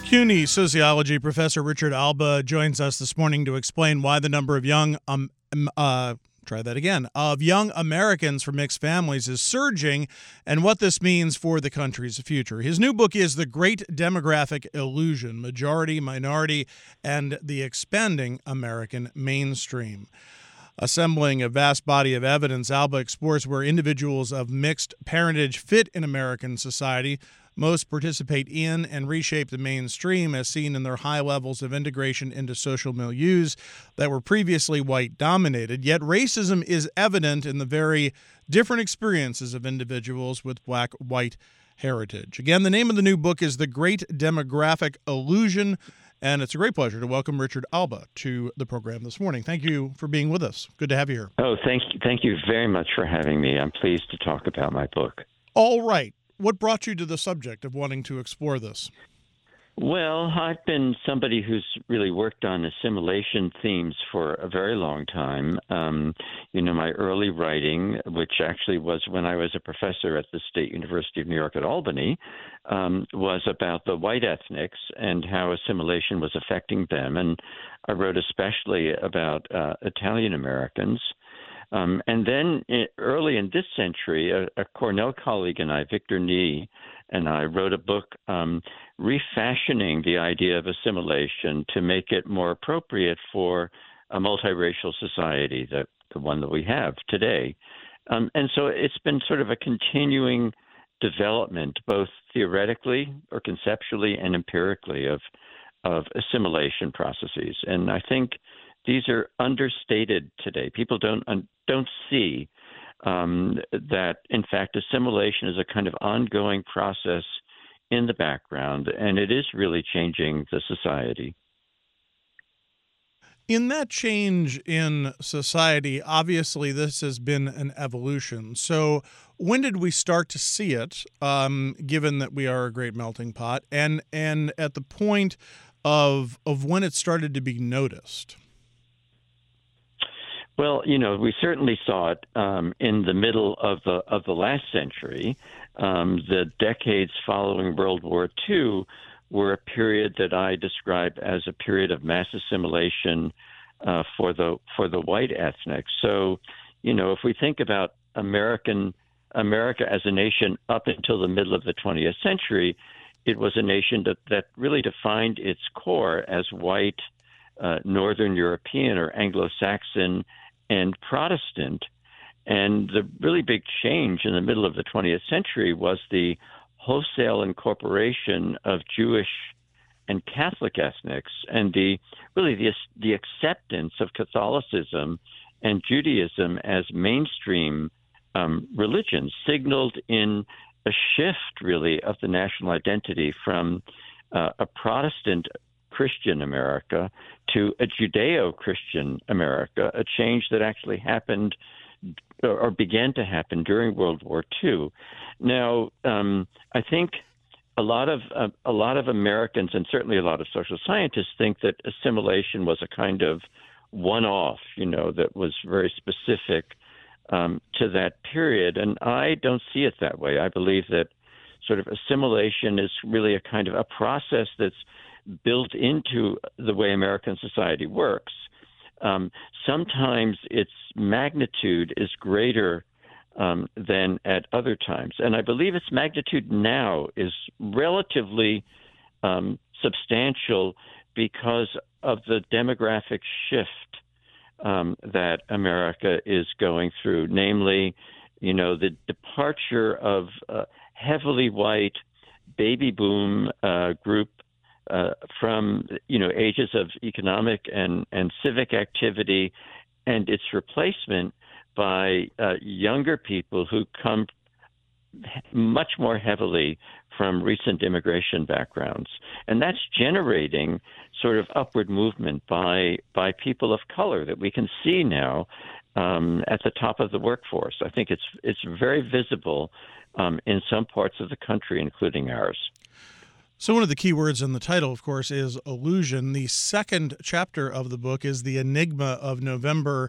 CUNY sociology professor Richard Alba joins us this morning to explain why the number of young Americans from mixed families is surging and what this means for the country's future. His new book is The Great Demographic Illusion: Majority, Minority, and the Expanding American Mainstream. Assembling a vast body of evidence, Alba explores where individuals of mixed parentage fit in American society, most participate in and reshape the mainstream as seen in their high levels of integration into social milieus that were previously white-dominated. Yet racism is evident in the very different experiences of individuals with black-white heritage. Again, the name of the new book is The Great Demographic Illusion, and it's a great pleasure to welcome Richard Alba to the program this morning. Thank you for being with us. Good to have you here. Oh, thank you very much for having me. I'm pleased to talk about my book. All right. What brought you to the subject of wanting to explore this? Well, I've been somebody who's really worked on assimilation themes for a very long time. My early writing, which actually was when I was a professor at the State University of New York at Albany, was about the white ethnics and how assimilation was affecting them. And I wrote especially about Italian Americans. And then early in this century, a Cornell colleague and I, Victor Nee, and I wrote a book refashioning the idea of assimilation to make it more appropriate for a multiracial society, the one that we have today. And so it's been sort of a continuing development, both theoretically or conceptually and empirically, of assimilation processes. And I think these are understated today. People don't see that, in fact, assimilation is a kind of ongoing process in the background, and it is really changing the society. In that change in society, obviously this has been an evolution. So when did we start to see it, given that we are a great melting pot, and at the point of when it started to be noticed? Well, we certainly saw it in the middle of the last century. The decades following World War II were a period that I describe as a period of mass assimilation for the white ethnic. So, if we think about America as a nation up until the middle of the 20th century, it was a nation that really defined its core as white, Northern European or Anglo-Saxon and Protestant. And the really big change in the middle of the 20th century was the wholesale incorporation of Jewish and Catholic ethnics, and the acceptance of Catholicism and Judaism as mainstream religions signaled in a shift, really, of the national identity from a Protestant Christian America to a Judeo-Christian America, a change that actually happened or began to happen during World War II. Now, I think a lot of Americans, and certainly a lot of social scientists, think that assimilation was a kind of one-off, that was very specific to that period. And I don't see it that way. I believe that sort of assimilation is really a kind of a process that's built into the way American society works. Sometimes its magnitude is greater than at other times. And I believe its magnitude now is relatively substantial because of the demographic shift that America is going through, namely, the departure of heavily white baby boom group from ages of economic and civic activity, and its replacement by younger people who come much more heavily from recent immigration backgrounds. And that's generating sort of upward movement by people of color that we can see now at the top of the workforce. I think it's very visible in some parts of the country, including ours. So one of the key words in the title, of course, is illusion. The second chapter of the book is The Enigma of November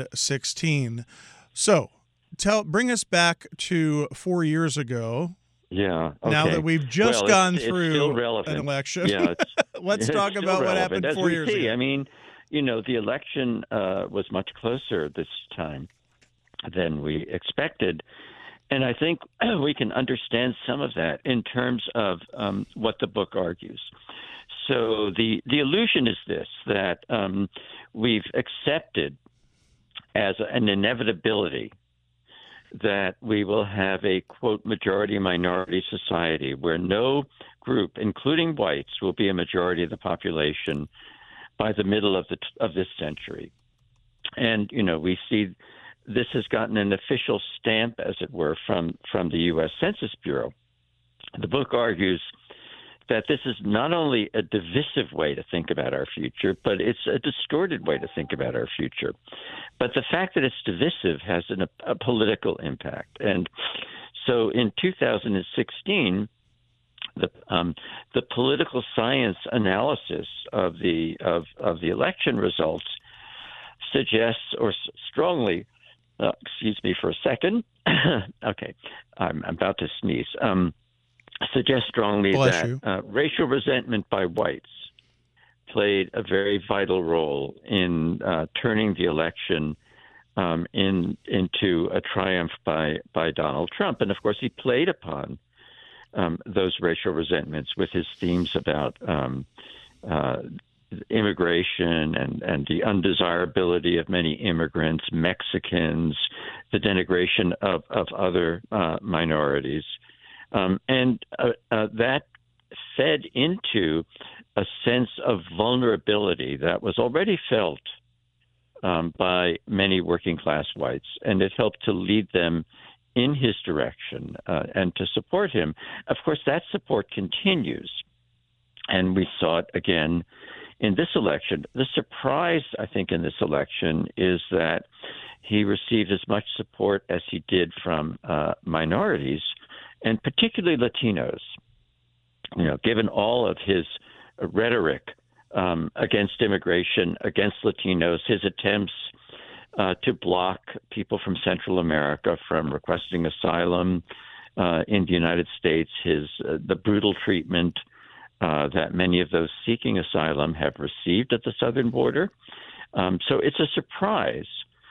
2016. So bring us back to 4 years ago Yeah. Now Okay. that we've just Well, gone it's still through an relevant. election, Yeah, let's it's talk still about what relevant happened as 4 we years see. ago. I mean, the election was much closer this time than we expected, and I think we can understand some of that in terms of what the book argues. So the illusion is this, that we've accepted as an inevitability that we will have a, quote, majority-minority society where no group, including whites, will be a majority of the population by the middle of this century. And, we see this has gotten an official stamp, as it were, from the U.S. Census Bureau. The book argues that this is not only a divisive way to think about our future, but it's a distorted way to think about our future. But the fact that it's divisive has a political impact. And so in 2016, the political science analysis of the election results suggests, or strongly, excuse me for a second. Okay, I'm about to sneeze. Suggests strongly Bless that you. Racial resentment by whites played a very vital role in turning the election into a triumph by Donald Trump. And of course, he played upon those racial resentments with his themes about immigration and the undesirability of many immigrants, Mexicans, the denigration of other minorities. And that fed into a sense of vulnerability that was already felt by many working class whites, and it helped to lead them in his direction and to support him. Of course, that support continues, and we saw it again in this election. The surprise, I think, in this election is that he received as much support as he did from minorities, and particularly Latinos. Given all of his rhetoric against immigration, against Latinos, his attempts to block people from Central America from requesting asylum in the United States, the brutal treatment that many of those seeking asylum have received at the southern border. So it's a surprise,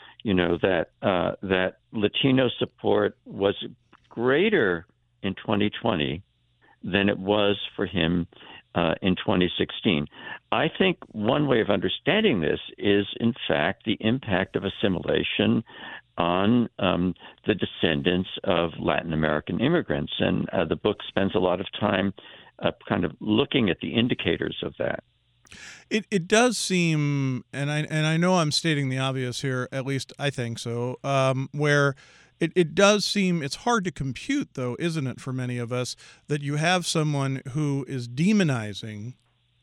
that Latino support was greater in 2020 than it was for him in 2016. I think one way of understanding this is, in fact, the impact of assimilation on the descendants of Latin American immigrants. And the book spends a lot of time kind of looking at the indicators of that. It does seem, and I know I'm stating the obvious here, at least I think so, where it does seem, it's hard to compute, though, isn't it, for many of us, that you have someone who is demonizing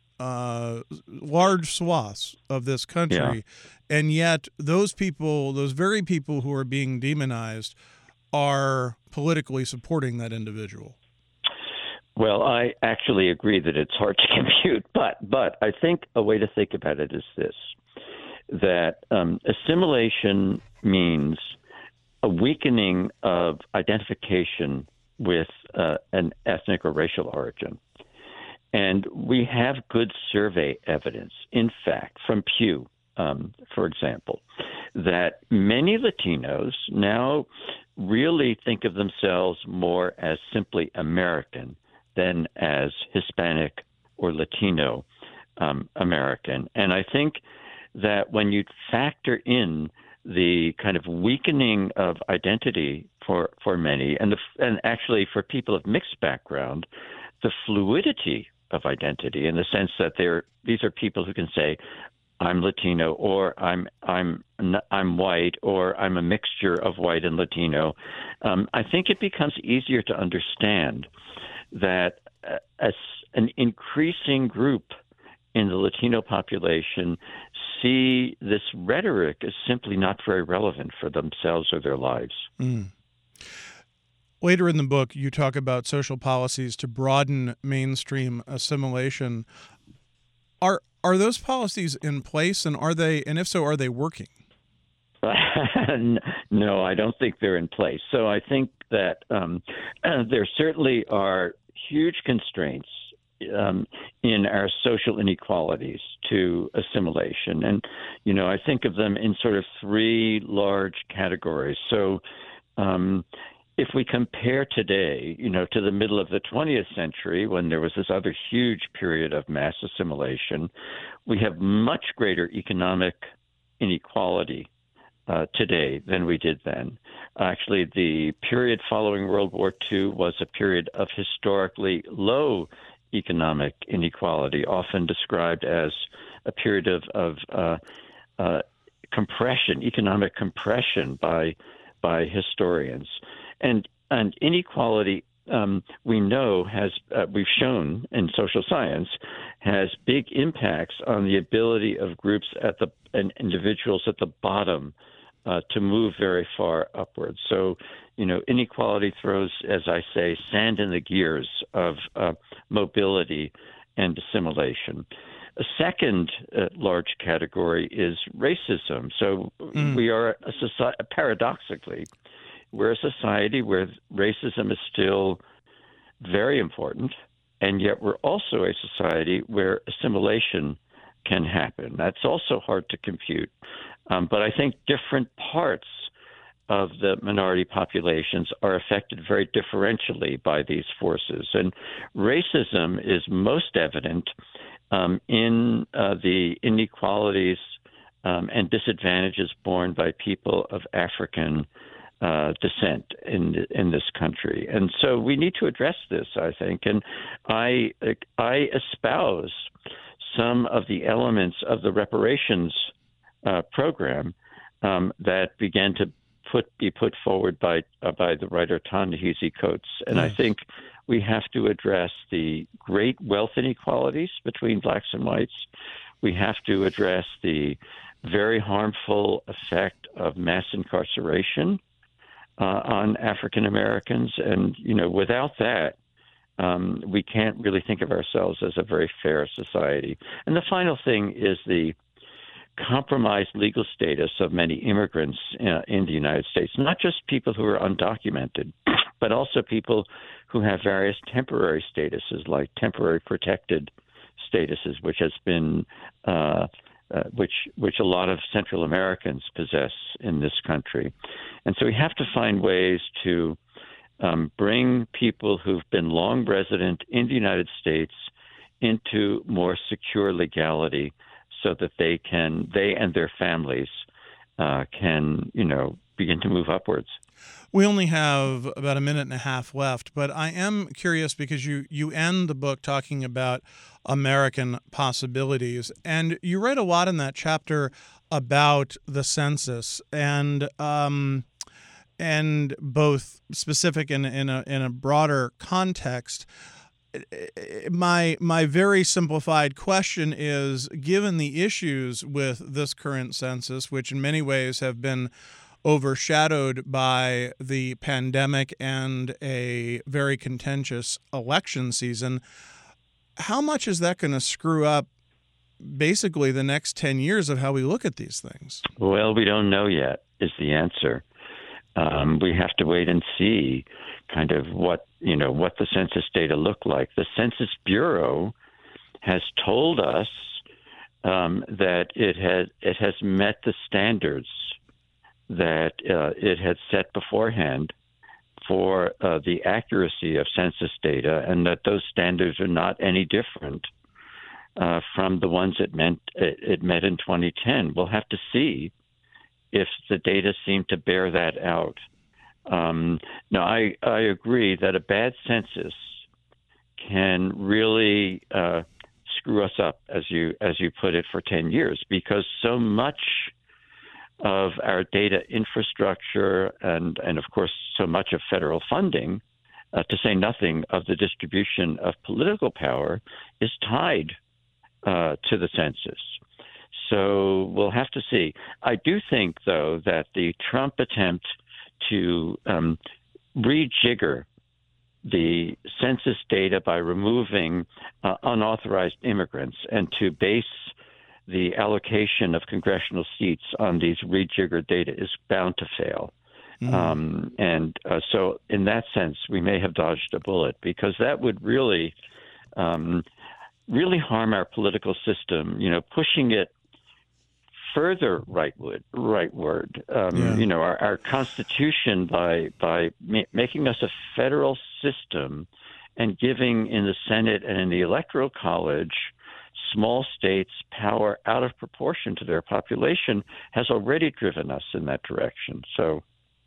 large swaths of this country, and yet those very people who are being demonized are politically supporting that individual. Well, I actually agree that it's hard to compute, but I think a way to think about it is this, that assimilation means a weakening of identification with an ethnic or racial origin. And we have good survey evidence, in fact, from Pew, for example, that many Latinos now really think of themselves more as simply American than as Hispanic or Latino American. And I think that when you factor in the kind of weakening of identity for many, and actually for people of mixed background, the fluidity of identity, in the sense that these are people who can say, I'm Latino, or I'm white, or I'm a mixture of white and Latino. I think it becomes easier to understand that an increasing group in the Latino population see this rhetoric as simply not very relevant for themselves or their lives. Later in the book, you talk about social policies to broaden mainstream assimilation. Are those policies in place, and if so, are they working? No, I don't think they're in place. So I think that there certainly are huge constraints in our social inequalities to assimilation. And, I think of them in sort of three large categories. So if we compare today, to the middle of the 20th century, when there was this other huge period of mass assimilation, we have much greater economic inequality today than we did then. Actually, the period following World War II was a period of historically low economic inequality, often described as a period of compression, economic compression by historians, and inequality. We know we've shown in social science has big impacts on the ability of groups and individuals at the bottom to move very far upwards. So, inequality throws, as I say, sand in the gears of mobility and assimilation. A second large category is racism. So we are a society, paradoxically, we're a society where racism is still very important, and yet we're also a society where assimilation can happen. That's also hard to compute. But I think different parts of the minority populations are affected very differentially by these forces. And racism is most evident in the inequalities and disadvantages borne by people of African descent in this country. And so we need to address this, I think. And I espouse some of the elements of the reparations program that began to be put forward by the writer Ta-Nehisi Coates. And I think we have to address the great wealth inequalities between blacks and whites. We have to address the very harmful effect of mass incarceration on African Americans. And, without that, we can't really think of ourselves as a very fair society. And the final thing is the compromised legal status of many immigrants in the United States, not just people who are undocumented, but also people who have various temporary statuses, like temporary protected statuses, which has been which a lot of Central Americans possess in this country. And so we have to find ways to bring people who've been long resident in the United States into more secure legality, so that they and their families can, begin to move upwards. We only have about a minute and a half left, but I am curious because you end the book talking about American possibilities, and you write a lot in that chapter about the census and both specific and in a broader context. My very simplified question is, given the issues with this current census, which in many ways have been overshadowed by the pandemic and a very contentious election season, how much is that going to screw up basically the next 10 years of how we look at these things? Well, we don't know yet is the answer. We have to wait and see kind of what the census data look like. The Census Bureau has told us that it has met the standards that it had set beforehand for the accuracy of census data, and that those standards are not any different from the ones it met in 2010. We'll have to see if the data seem to bear that out. No, I agree that a bad census can really screw us up, as you put it, for 10 years, because so much of our data infrastructure and of course so much of federal funding, to say nothing of the distribution of political power, is tied to the census. So we'll have to see. I do think, though, that the Trump attempt to rejigger the census data by removing unauthorized immigrants and to base the allocation of congressional seats on these rejiggered data is bound to fail. So in that sense, we may have dodged a bullet, because that would really harm our political system, pushing it further rightward. Our Constitution, by making us a federal system and giving in the Senate and in the Electoral College small states power out of proportion to their population, has already driven us in that direction. So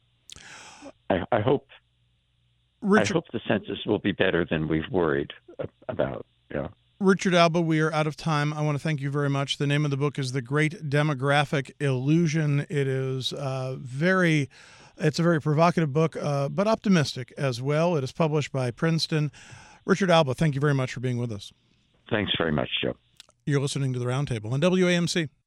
I hope the census will be better than we've worried about. Yeah. Richard Alba, we are out of time. I want to thank you very much. The name of the book is The Great Demographic Illusion. It is it's a very provocative book, but optimistic as well. It is published by Princeton. Richard Alba, thank you very much for being with us. Thanks very much, Joe. You're listening to The Roundtable on WAMC.